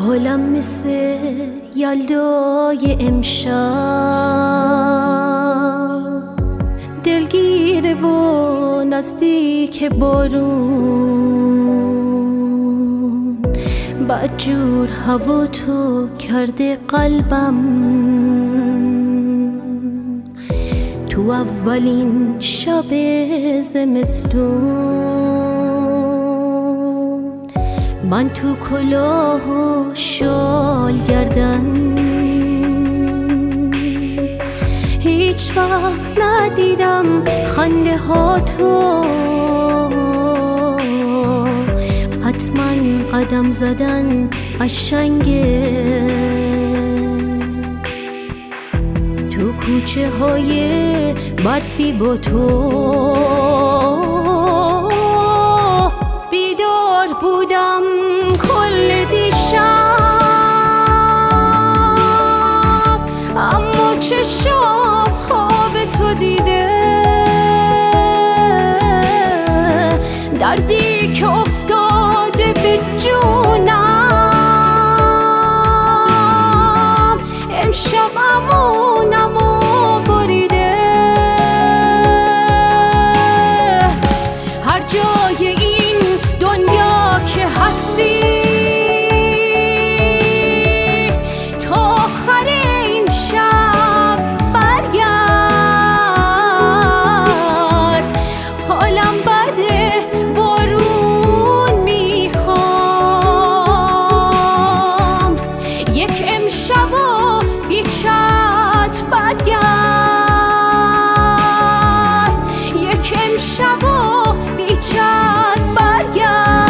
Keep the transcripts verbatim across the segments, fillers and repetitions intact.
حالم مثل یلدای امشب، دلگیره و نزدیک بارون. بدجور هوا تو کرده قلبم، تو اولین شب زمستون. من تو کلاه و شال گردن، هیچ وقت ندیدم خنده ها تو. حتما قدم زدن قشنگه تو کوچه های برفی با تو. بیدار بودم کل دیشب، اما چشام خواب تو دیده. دردی که افتاده به جونم، امشب امونمو بریده. هر جای این دنیا که هستی، تا آخر این شب برگرد. حالم بده، بارون میخوام، یک امشب و بی چت برگرد. یک امشب و بی چت برگرد.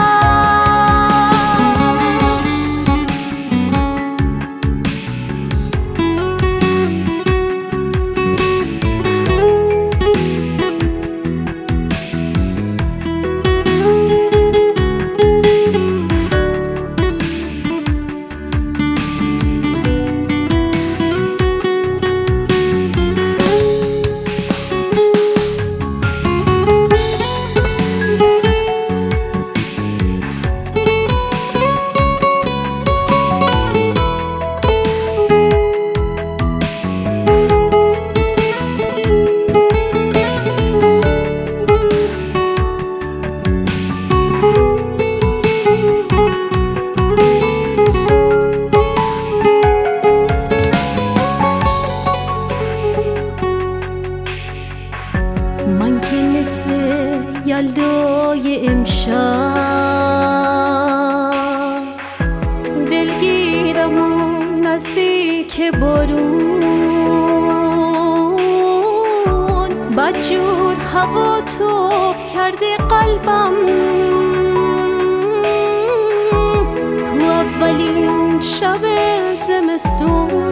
من که مثل یلدای امشب، دلگیرم و نزدیک بارون. بدجور هوا تو کرده قلبم، تو اولین شب زمستون.